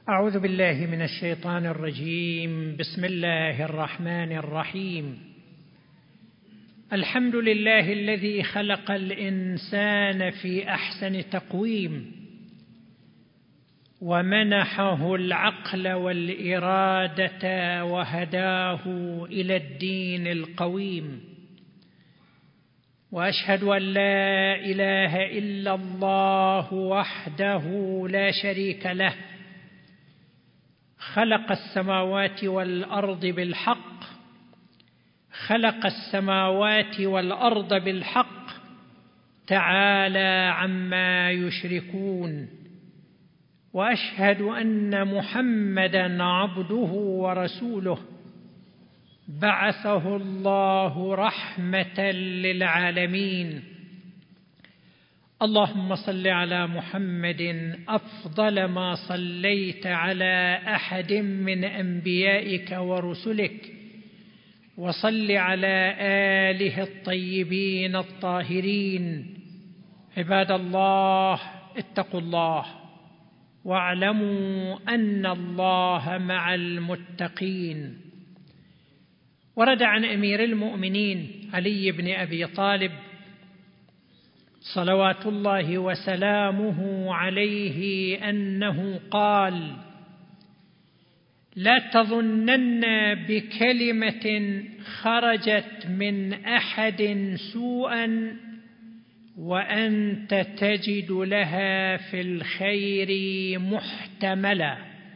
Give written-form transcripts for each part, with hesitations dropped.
أعوذ بالله من الشيطان الرجيم. بسم الله الرحمن الرحيم. الحمد لله الذي خلق الإنسان في أحسن تقويم ومنحه العقل والإرادة وهداه إلى الدين القويم، وأشهد أن لا إله إلا الله وحده لا شريك له، خلق السماوات والأرض بالحق، خلق السماوات والأرض بالحق، تعالى عما يشركون. وأشهد أن محمدًا عبده ورسوله، بعثه الله رحمة للعالمين. اللهم صل على محمد أفضل ما صليت على أحد من أنبيائك ورسلك، وصل على آله الطيبين الطاهرين. عباد الله، اتقوا الله واعلموا أن الله مع المتقين. ورد عن أمير المؤمنين علي بن أبي طالب صلوات الله وسلامه عليه أنه قال: لا تظنن بكلمة خرجت من أحد سوءا وأنت تجد لها في الخير محتملا.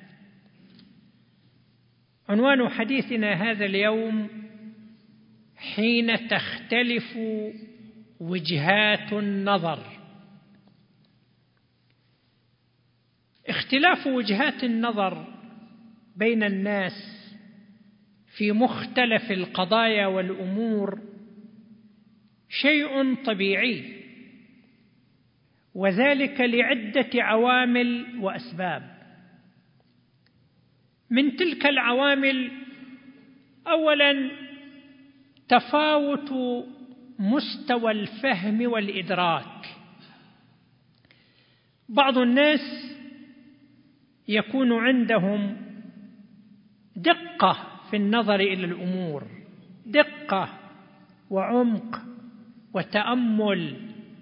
عنوان حديثنا هذا اليوم: حين تختلف وجهات النظر. اختلاف وجهات النظر بين الناس في مختلف القضايا والأمور شيء طبيعي، وذلك لعدة عوامل وأسباب. من تلك العوامل: أولاً، تفاوت مستوى الفهم والإدراك. بعض الناس يكون عندهم دقة في النظر إلى الأمور، دقة وعمق وتأمل،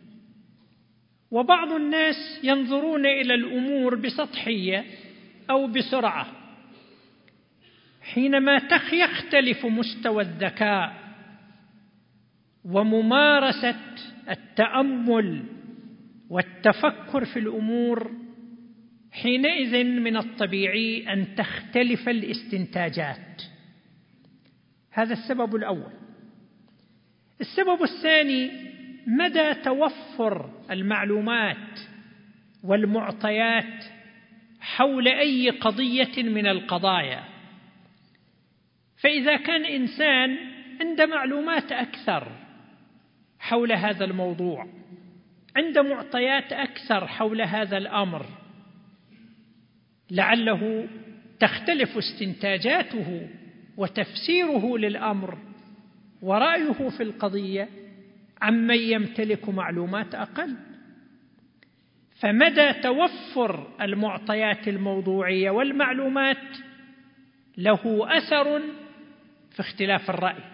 وبعض الناس ينظرون إلى الأمور بسطحية أو بسرعة. حينما يختلف مستوى الذكاء وممارسة التأمل والتفكر في الأمور، حينئذ من الطبيعي أن تختلف الاستنتاجات. هذا السبب الأول. السبب الثاني: مدى توفر المعلومات والمعطيات حول أي قضية من القضايا. فإذا كان إنسان عنده معلومات أكثر حول هذا الموضوع، عنده معطيات أكثر حول هذا الأمر، لعله تختلف استنتاجاته وتفسيره للأمر ورأيه في القضية عمن يمتلك معلومات أقل. فمدى توفر المعطيات الموضوعية والمعلومات له أثر في اختلاف الرأي.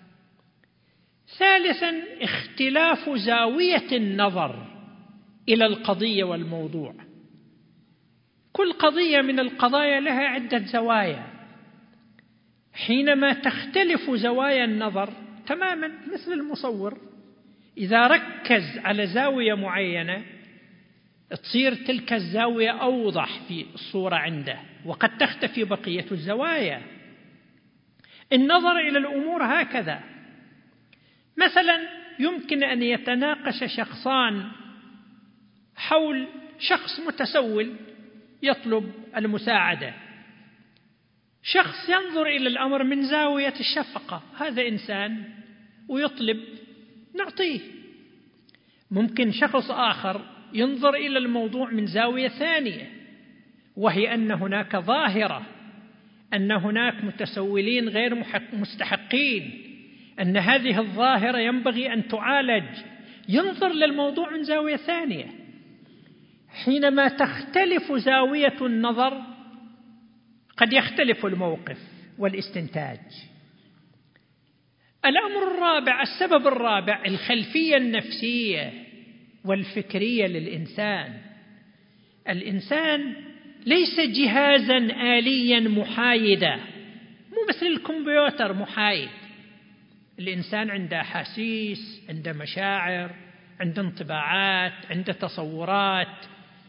ثالثاً: اختلاف زاوية النظر إلى القضية والموضوع. كل قضية من القضايا لها عدة زوايا. حينما تختلف زوايا النظر تماماً، مثل المصور إذا ركز على زاوية معينة تصير تلك الزاوية أوضح في الصورة عنده، وقد تختفي بقية الزوايا. النظر إلى الأمور هكذا. مثلا يمكن أن يتناقش شخصان حول شخص متسول يطلب المساعدة. شخص ينظر إلى الأمر من زاوية الشفقة، هذا إنسان ويطلب نعطيه. ممكن شخص آخر ينظر إلى الموضوع من زاوية ثانية، وهي أن هناك ظاهرة، أن هناك متسولين غير مستحقين، أن هذه الظاهرة ينبغي أن تعالج. ينظر للموضوع من زاوية ثانية. حينما تختلف زاوية النظر قد يختلف الموقف والاستنتاج. الأمر الرابع، السبب الرابع، الخلفية النفسية والفكرية للإنسان. الإنسان ليس جهازا آليا محايدا، مو مثل الكمبيوتر محايد. الإنسان عنده أحاسيس، عنده مشاعر، عنده انطباعات، عنده تصورات.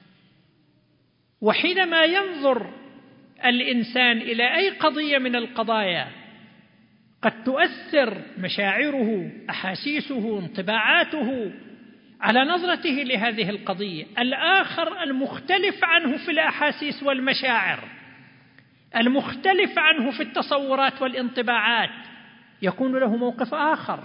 وحينما ينظر الإنسان إلى أي قضية من القضايا قد تؤثر مشاعره، أحاسيسه، انطباعاته على نظرته لهذه القضية. الآخر المختلف عنه في الأحاسيس والمشاعر، المختلف عنه في التصورات والانطباعات، يكون له موقف آخر.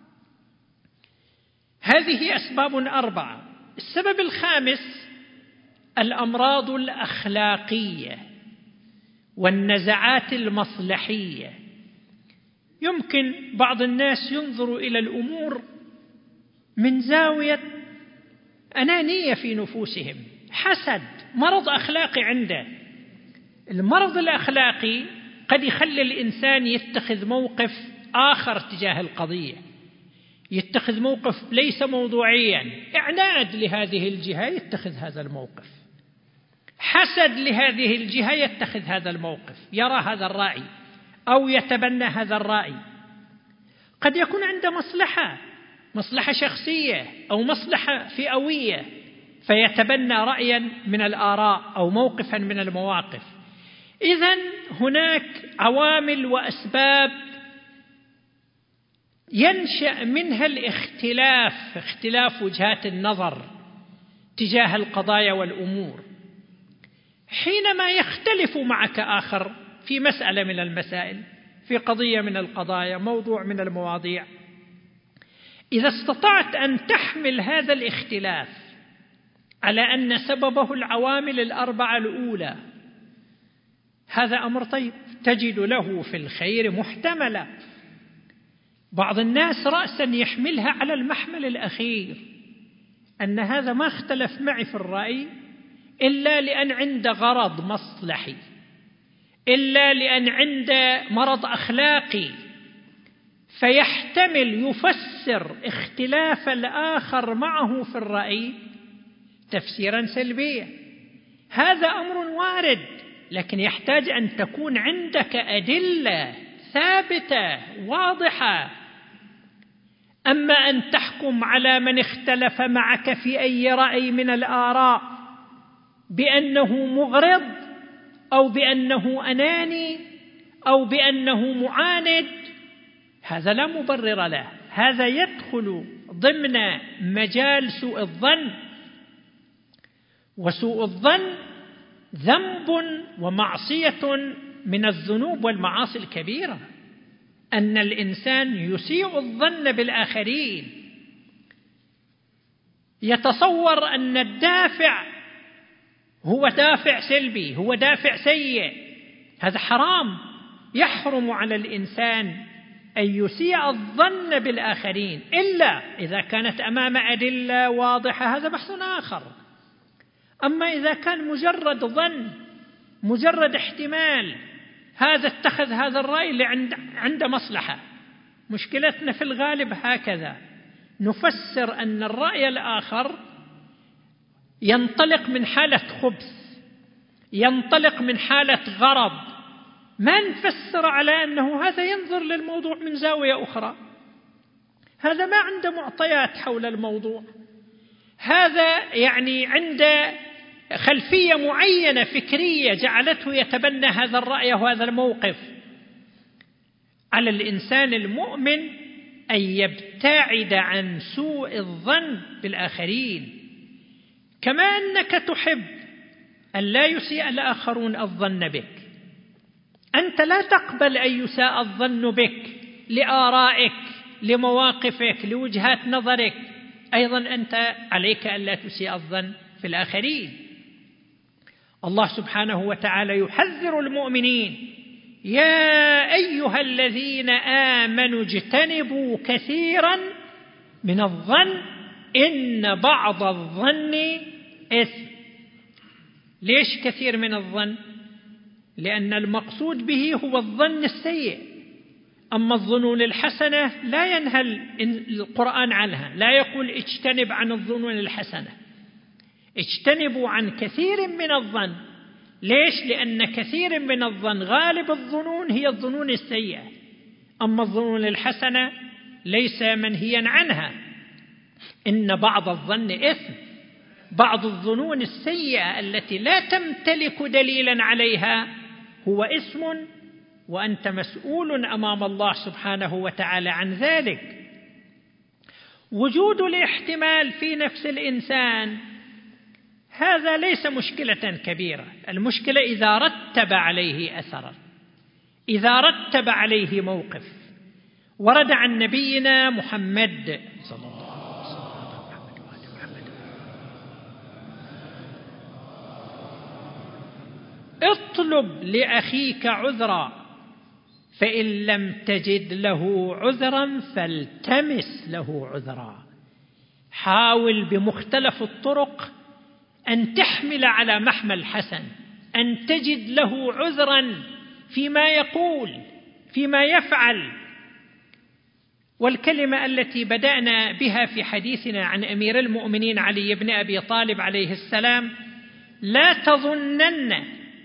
هذه أسباب 4. السبب الخامس الأمراض الأخلاقية والنزعات المصلحية. يمكن بعض الناس ينظر إلى الأمور من زاوية أنانية في نفوسهم، حسد، مرض أخلاقي عنده. المرض الأخلاقي قد يخلي الإنسان يتخذ موقف آخر تجاه القضية، يتخذ موقف ليس موضوعيا، إعناد لهذه الجهة يتخذ هذا الموقف، حسد لهذه الجهة يتخذ هذا الموقف، يرى هذا الرأي أو يتبنى هذا الرأي. قد يكون عنده مصلحة شخصية أو مصلحة فئوية، فيتبنى رأيا من الآراء أو موقفا من المواقف. إذن هناك عوامل وأسباب ينشأ منها الاختلاف، اختلاف وجهات النظر تجاه القضايا والأمور. حينما يختلف معك آخر في مسألة من المسائل، في قضية من القضايا، موضوع من المواضيع، إذا استطعت أن تحمل هذا الاختلاف على أن سببه العوامل 4 الأولى، هذا أمر طيب، تجد له في الخير محتملا. بعض الناس رأسا يحملها على المحمل الأخير، أن هذا ما اختلف معي في الرأي إلا لأن عنده غرض مصلحي، إلا لأن عنده مرض أخلاقي، فيحتمل يفسر اختلاف الآخر معه في الرأي تفسيرا سلبيا. هذا أمر وارد، لكن يحتاج أن تكون عندك أدلة ثابتة واضحة. أما أن تحكم على من اختلف معك في أي رأي من الآراء بأنه مغرض أو بأنه أناني أو بأنه معاند، هذا لا مبرر له، هذا يدخل ضمن مجال سوء الظن. وسوء الظن ذنب ومعصية من الذنوب والمعاصي الكبيرة، أن الإنسان يسيء الظن بالآخرين، يتصور أن الدافع هو دافع سلبي، هو دافع سيء. هذا حرام، يحرم على الإنسان أن يسيء الظن بالآخرين إلا إذا كانت أمام أدلة واضحة، هذا بحث آخر. أما إذا كان مجرد ظن، مجرد احتمال، هذا اتخذ هذا الرأي اللي عنده مصلحة. مشكلتنا في الغالب هكذا، نفسر أن الرأي الآخر ينطلق من حالة خبث، ينطلق من حالة غرض، ما نفسر على أنه هذا ينظر للموضوع من زاوية أخرى، هذا ما عنده معطيات حول الموضوع، هذا يعني عنده خلفية معينة فكرية جعلته يتبنى هذا الرأي وهذا الموقف. على الإنسان المؤمن أن يبتعد عن سوء الظن بالآخرين، كما أنك تحب أن لا يسيء الآخرون الظن بك. أنت لا تقبل أن يساء الظن بك لآرائك، لمواقفك، لوجهات نظرك، أيضا أنت عليك أن لا تسيء الظن في الآخرين. الله سبحانه وتعالى يحذر المؤمنين: يا أيها الذين آمنوا اجتنبوا كثيرا من الظن إن بعض الظن إثم. ليش كثير من الظن؟ لأن المقصود به هو الظن السيء. أما الظنون الحسنة لا ينهى القرآن عنها، لا يقول اجتنب عن الظنون الحسنة، اجتنبوا عن كثير من الظن. ليش؟ لأن كثير من الظن غالب الظنون هي الظنون السيئة، أما الظنون الحسنة ليس منهيا عنها. إن بعض الظن إثم، بعض الظنون السيئة التي لا تمتلك دليلا عليها هو إثم، وأنت مسؤول أمام الله سبحانه وتعالى عن ذلك. وجود الاحتمال في نفس الإنسان هذا ليس مشكلة كبيرة، المشكلة إذا رتب عليه أثرا، إذا رتب عليه موقف. ورد عن نبينا محمد صلى الله عليه وسلم: اطلب لأخيك عذرا، فإن لم تجد له عذرا فالتمس له عذرا. حاول بمختلف الطرق أن تحمل على محمل حسن، أن تجد له عذرا فيما يقول، فيما يفعل. والكلمة التي بدأنا بها في حديثنا عن أمير المؤمنين علي بن أبي طالب عليه السلام: لا تظنن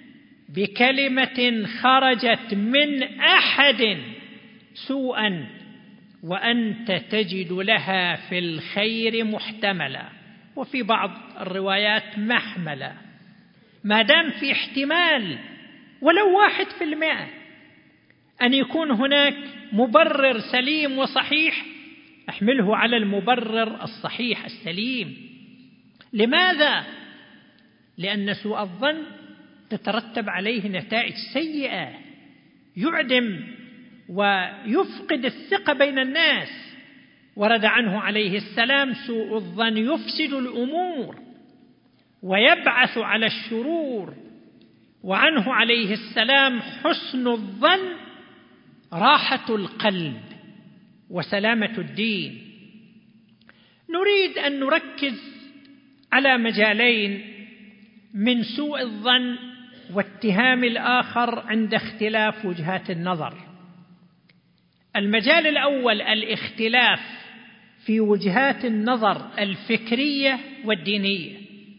بكلمة خرجت من أحد سوءا وأنت تجد لها في الخير محتملا، وفي بعض الروايات محملا. ما دام في احتمال ولو 1% أن يكون هناك مبرر سليم وصحيح، احمله على المبرر الصحيح السليم. لماذا؟ لأن سوء الظن تترتب عليه نتائج سيئة، يعدم ويفقد الثقة بين الناس. ورد عنه عليه السلام: سوء الظن يفسد الأمور ويبعث على الشرور. وعنه عليه السلام: حسن الظن راحة القلب وسلامة الدين. نريد أن نركز على مجالين من سوء الظن واتهام الآخر عند اختلاف وجهات النظر. المجال الأول الاختلاف في وجهات النظر الفكرية والدينية،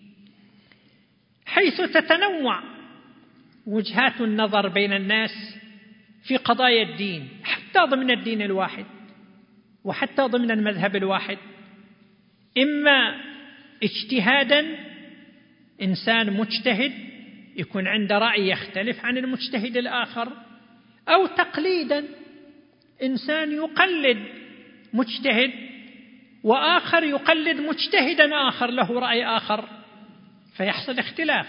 حيث تتنوع وجهات النظر بين الناس في قضايا الدين، حتى ضمن الدين الواحد وحتى ضمن المذهب الواحد. إما اجتهادا، إنسان مجتهد يكون عنده رأي يختلف عن المجتهد الآخر، أو تقليدا، إنسان يقلد مجتهد وآخر يقلد مجتهدا آخر له رأي آخر، فيحصل اختلاف.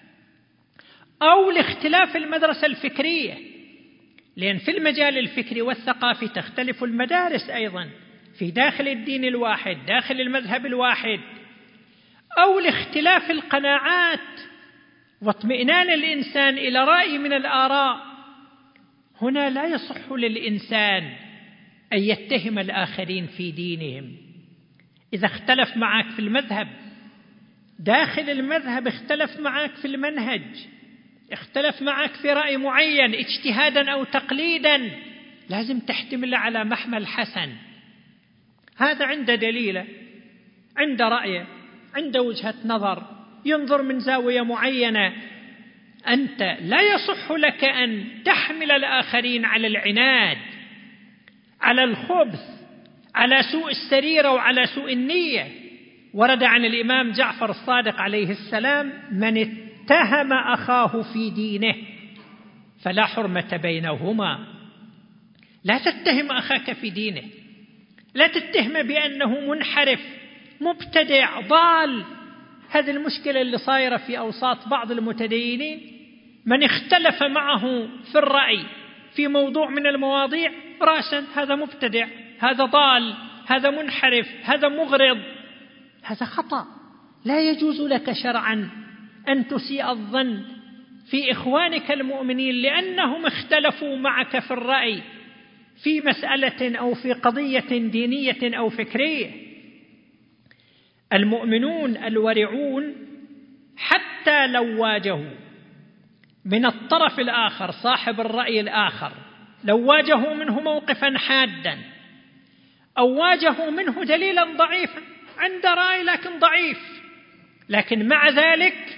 أو الاختلاف المدرسة الفكرية، لأن في المجال الفكري والثقافي تختلف المدارس أيضا في داخل الدين الواحد، داخل المذهب الواحد. أو لاختلاف القناعات واطمئنان الإنسان إلى رأي من الآراء. هنا لا يصح للإنسان أن يتهم الآخرين في دينهم. إذا اختلف معك في المذهب، داخل المذهب اختلف معك في المنهج، اختلف معك في رأي معين اجتهادا أو تقليدا، لازم تحتمل على محمل حسن. هذا عنده دليله، عنده رأيه، عنده وجهة نظر، ينظر من زاوية معينة. أنت لا يصح لك أن تحمل الآخرين على العناد، على الخبث، على سوء السريرة وعلى سوء النية. ورد عن الإمام جعفر الصادق عليه السلام: من اتهم أخاه في دينه فلا حرمة بينهما. لا تتهم أخاك في دينه، لا تتهم بأنه منحرف مبتدع ضال. هذه المشكلة اللي صايرة في أوساط بعض المتدينين، من اختلف معه في الرأي في موضوع من المواضيع رأسا هذا مبتدع، هذا ضال، هذا منحرف، هذا مغرض. هذا خطأ. لا يجوز لك شرعا أن تسيء الظن في إخوانك المؤمنين لأنهم اختلفوا معك في الرأي في مسألة أو في قضية دينية أو فكرية. المؤمنون الورعون حتى لو واجهوا من الطرف الآخر صاحب الرأي الآخر لو واجهوا منه موقفا حادا أو واجهوا منه دليلا ضعيفا، عنده رأي لكن ضعيف، لكن مع ذلك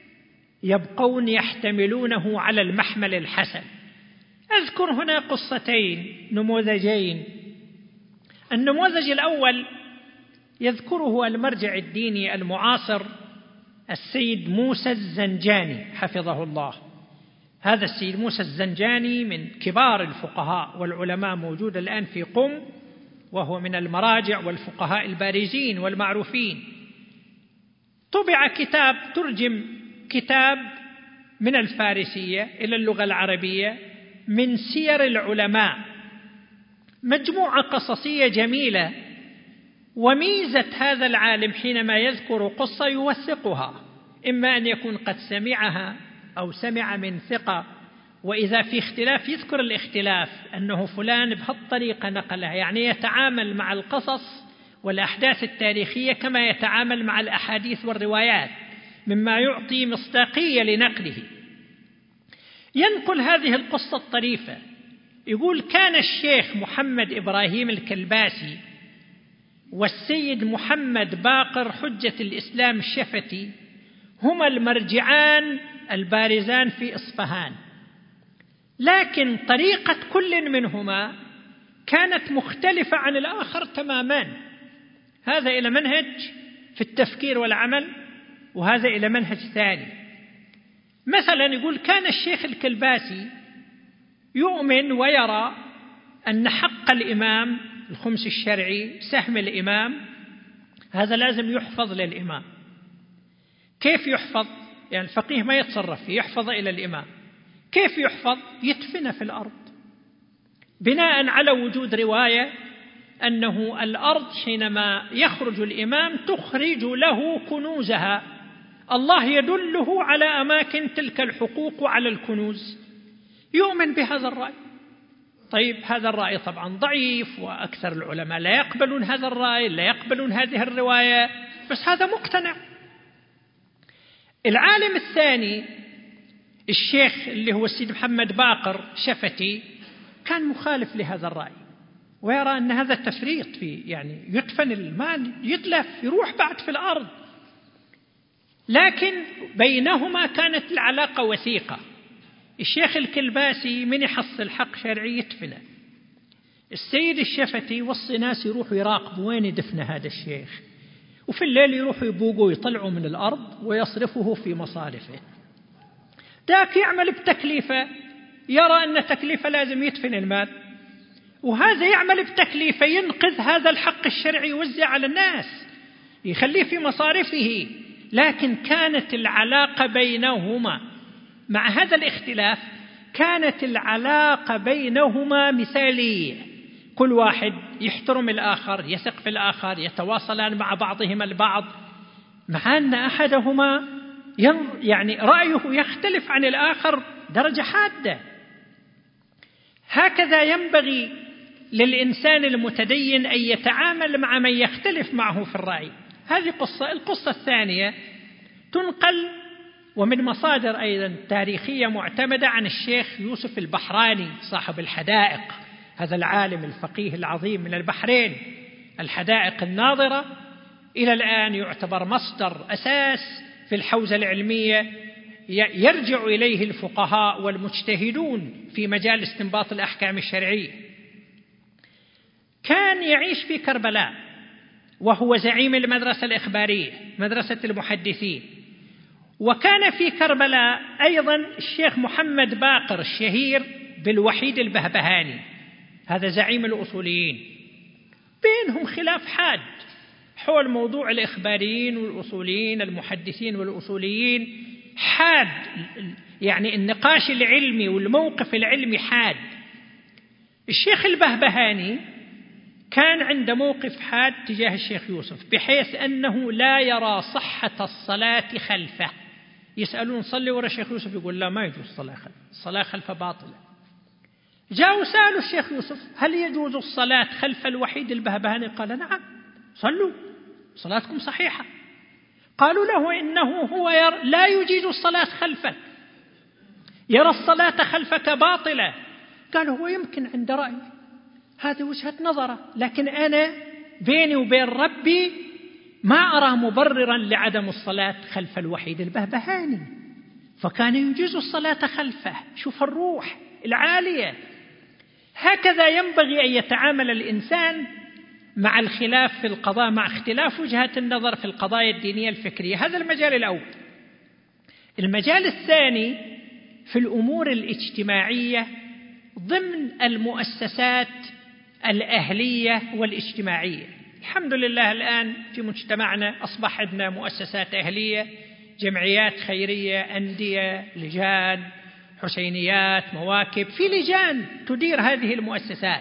يبقون يحتملونه على المحمل الحسن. أذكر هنا قصتين نموذجين. النموذج الأول يذكره المرجع الديني المعاصر السيد موسى الزنجاني حفظه الله. هذا السيد موسى الزنجاني من كبار الفقهاء والعلماء، موجود الآن في قم، وهو من المراجع والفقهاء البارزين والمعروفين. طبع كتاب، ترجم كتاب من الفارسية إلى اللغة العربية من سير العلماء، مجموعة قصصية جميلة. وميزة هذا العالم حينما يذكر قصة يوثقها، إما أن يكون قد سمعها أو سمع من ثقة، وإذا في اختلاف يذكر الاختلاف، أنه فلان بهالطريقة نقلها، يعني يتعامل مع القصص والأحداث التاريخية كما يتعامل مع الأحاديث والروايات، مما يعطي مصداقية لنقله. ينقل هذه القصة الطريفة، يقول: كان الشيخ محمد إبراهيم الكلباسي والسيد محمد باقر حجة الإسلام الشفتي هما المرجعان البارزان في إصفهان، لكن طريقة كل منهما كانت مختلفة عن الآخر تماما. هذا إلى منهج في التفكير والعمل، وهذا إلى منهج ثاني. مثلا يقول: كان الشيخ الكلباسي يؤمن ويرى أن حق الإمام الخمس الشرعي، سهم الإمام، هذا لازم يحفظ للإمام. كيف يحفظ؟ يعني الفقيه ما يتصرف فيه، يحفظ إلى الإمام. كيف يحفظ؟ يدفن في الأرض، بناء على وجود رواية أنه الأرض حينما يخرج الإمام تخرج له كنوزها، الله يدله على أماكن تلك الحقوق وعلى الكنوز. يؤمن بهذا الرأي. طيب هذا الرأي طبعا ضعيف، وأكثر العلماء لا يقبلون هذا الرأي، لا يقبلون هذه الرواية، بس هذا مقتنع. العالم الثاني الشيخ اللي هو السيد محمد باقر شفتي كان مخالف لهذا الرأي، ويرى أن هذا تفريط فيه، يعني يدفن المال، يتلف، يروح بعد في الأرض. لكن بينهما كانت العلاقة وثيقة. الشيخ الكلباسي من يحصل حق شرعي يدفنه، السيد الشفتي وصي ناس يروحوا يراقبوا وين يدفن هذا الشيخ، وفي الليل يروحوا يبوقوا ويطلعوا من الأرض ويصرفه في مصارفه. ذاك يعمل بتكليفه، يرى أن تكليفه لازم يدفن المال، وهذا يعمل بتكليفه ينقذ هذا الحق الشرعي يوزع على الناس، يخليه في مصارفه. لكن كانت العلاقة بينهما مع هذا الاختلاف، كانت العلاقة بينهما مثالية، كل واحد يحترم الآخر، يثق في الآخر، يتواصلان مع بعضهما البعض، مع أن أحدهما يعني رأيه يختلف عن الآخر درجة حادة. هكذا ينبغي للإنسان المتدين أن يتعامل مع من يختلف معه في الرأي. هذه قصة. القصة الثانية تنقل ومن مصادر أيضا تاريخية معتمدة عن الشيخ يوسف البحراني صاحب الحدائق، هذا العالم الفقيه العظيم من البحرين، الحدائق الناظرة، إلى الآن يعتبر مصدر أساس في الحوزة العلمية يرجع إليه الفقهاء والمجتهدون في مجال استنباط الأحكام الشرعية. كان يعيش في كربلاء، وهو زعيم المدرسة الإخبارية، مدرسة المحدثين. وكان في كربلاء أيضا الشيخ محمد باقر الشهير بالوحيد البهبهاني، هذا زعيم الأصوليين. بينهم خلاف حاد حول موضوع الإخباريين والأصوليين، المحدثين والأصوليين حاد، يعني النقاش العلمي والموقف العلمي حاد. الشيخ البهبهاني كان عنده موقف حاد تجاه الشيخ يوسف، بحيث أنه لا يرى صحة الصلاة خلفه. يسألون: صلي وراء الشيخ يوسف؟ يقول: لا، ما يجوز الصلاة خلفه، الصلاة خلفه باطلة. جاءوا سألوا الشيخ يوسف: هل يجوز الصلاة خلف الوحيد البهبهاني؟ قال: نعم، صلوا، صلاتكم صحيحة. قالوا له: إنه هو لا يجيز الصلاة خلفك، يرى الصلاة خلفك باطلة. قال هو يمكن عنده رأي، هذه وجهة نظره، لكن أنا بيني وبين ربي ما أرى مبررا لعدم الصلاة خلف الوحيد البهبهاني، فكان يجيز الصلاة خلفه. شوف الروح العالية. هكذا ينبغي أن يتعامل الإنسان مع الخلاف في القضاء، مع اختلاف وجهات النظر في القضايا الدينية الفكرية. هذا المجال الأول. المجال الثاني في الأمور الاجتماعية ضمن المؤسسات الأهلية والاجتماعية. الحمد لله الآن في مجتمعنا أصبح عندنا مؤسسات أهلية، جمعيات خيرية، أندية، لجان، حسينيات، مواكب، في لجان تدير هذه المؤسسات.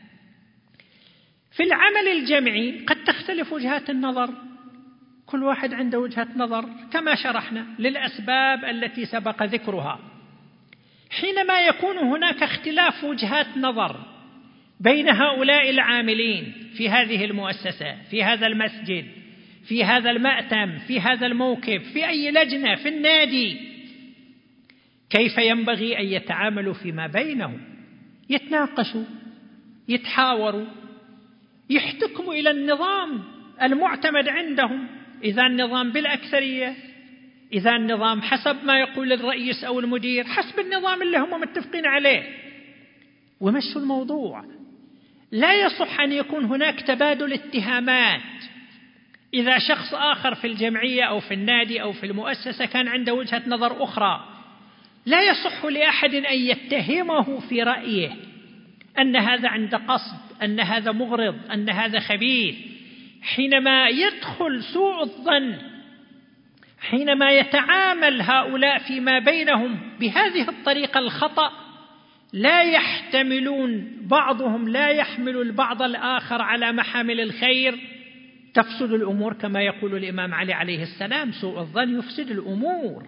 في العمل الجمعي قد تختلف وجهات النظر، كل واحد عنده وجهة نظر كما شرحنا للأسباب التي سبق ذكرها. حينما يكون هناك اختلاف وجهات نظر بين هؤلاء العاملين في هذه المؤسسة، في هذا المسجد، في هذا المأتم، في هذا الموكب، في أي لجنة، في النادي، كيف ينبغي أن يتعاملوا فيما بينهم؟ يتناقشوا، يتحاوروا، يحتكموا إلى النظام المعتمد عندهم، إذا النظام بالأكثرية، إذا النظام حسب ما يقول الرئيس أو المدير، حسب النظام اللي هم متفقين عليه، ومشوا الموضوع. لا يصح أن يكون هناك تبادل اتهامات. إذا شخص آخر في الجمعية أو في النادي أو في المؤسسة كان عنده وجهة نظر أخرى، لا يصح لأحد أن يتهمه في رأيه أن هذا عنده قصد، أن هذا مغرض، أن هذا خبيث. حينما يدخل سوء الظن، حينما يتعامل هؤلاء فيما بينهم بهذه الطريقة الخطأ، لا يحتملون، بعضهم لا يحمل البعض الآخر على محامل الخير، تفسد الأمور كما يقول الإمام علي عليه السلام: سوء الظن يفسد الأمور.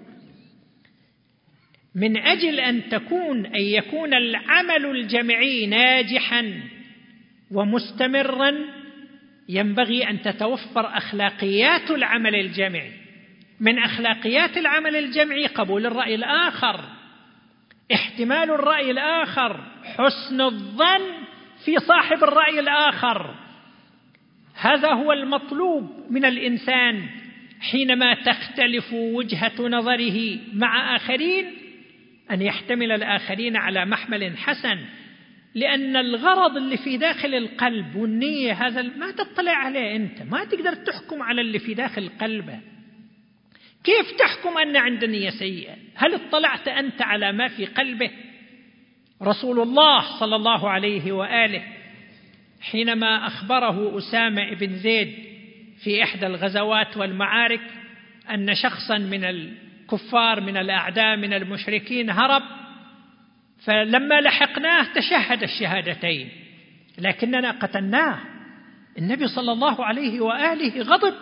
من أجل أن يكون العمل الجمعي ناجحا ومستمرا، ينبغي أن تتوفر أخلاقيات العمل الجمعي. من أخلاقيات العمل الجمعي قبول الرأي الآخر، احتمال الرأي الآخر، حسن الظن في صاحب الرأي الآخر. هذا هو المطلوب من الإنسان حينما تختلف وجهة نظره مع آخرين، أن يحتمل الآخرين على محمل حسن، لأن الغرض اللي في داخل القلب والنية هذا ما تطلع عليه أنت، ما تقدر تحكم على اللي في داخل قلبه. كيف تحكم أن عنده نية سيئة؟ هل اطلعت أنت على ما في قلبه؟ رسول الله صلى الله عليه وآله حينما أخبره أسامة بن زيد في إحدى الغزوات والمعارك أن شخصا من الكفار من الأعداء من المشركين هرب، فلما لحقناه تشهد الشهادتين لكننا قتلناه، النبي صلى الله عليه وآله غضب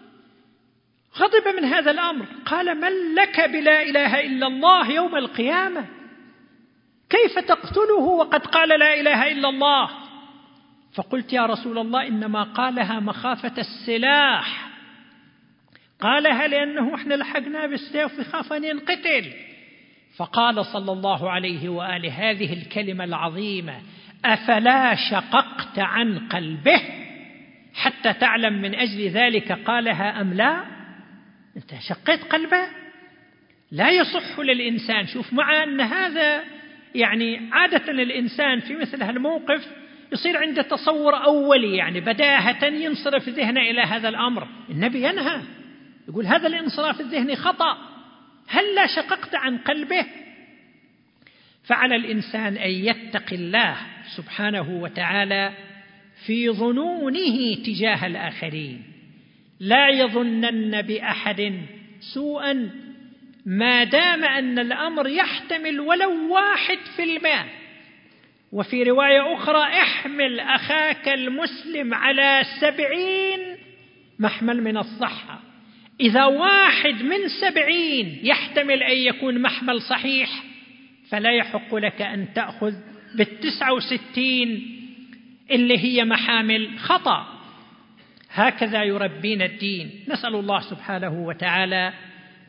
من هذا الأمر، قال: من لك بلا إله إلا الله يوم القيامة؟ كيف تقتله وقد قال لا إله إلا الله؟ فقلت: يا رسول الله، إنما قالها مخافة السلاح، قالها لأنه إحنا لحقنا بالسيف وخاف أن ينقتل. فقال صلى الله عليه وآله هذه الكلمة العظيمة: أفلا شققت عن قلبه حتى تعلم من أجل ذلك قالها أم لا؟ أنت شقيت قلبه؟ لا يصح للإنسان. شوف، مع أن هذا يعني عادة الإنسان في مثل هالموقف يصير عنده تصور أولي، يعني بداهة ينصرف ذهنه إلى هذا الأمر. النبي ينهى، يقول هذا الانصراف الذهني خطأ، هل لا شققت عن قلبه؟ فعلى الإنسان أن يتقي الله سبحانه وتعالى في ظنونه تجاه الآخرين، لا يظنن بأحد سوءا ما دام أن الأمر يحتمل ولو 1%. وفي رواية أخرى: احمل أخاك المسلم على 70 محمل من الصحة. إذا 1 من 70 يحتمل أن يكون محمل صحيح، فلا يحق لك أن تأخذ 69 اللي هي محامل خطأ. هكذا يربينا الدين. نسأل الله سبحانه وتعالى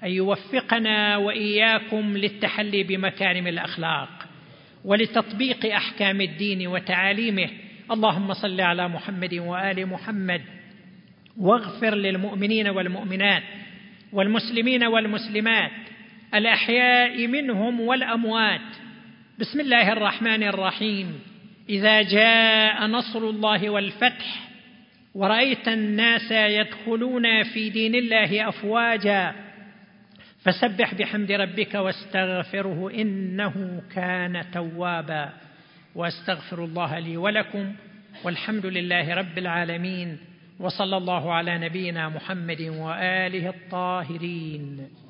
أن يوفقنا وإياكم للتحلي بمكارم الأخلاق ولتطبيق أحكام الدين وتعاليمه. اللهم صل على محمد وآل محمد، واغفر للمؤمنين والمؤمنات والمسلمين والمسلمات الأحياء منهم والأموات. بسم الله الرحمن الرحيم. إذا جاء نصر الله والفتح ورأيت الناس يدخلون في دين الله أفواجا فسبح بحمد ربك واستغفره إنه كان توابا. واستغفر الله لي ولكم، والحمد لله رب العالمين، وصلى الله على نبينا محمد وآله الطاهرين.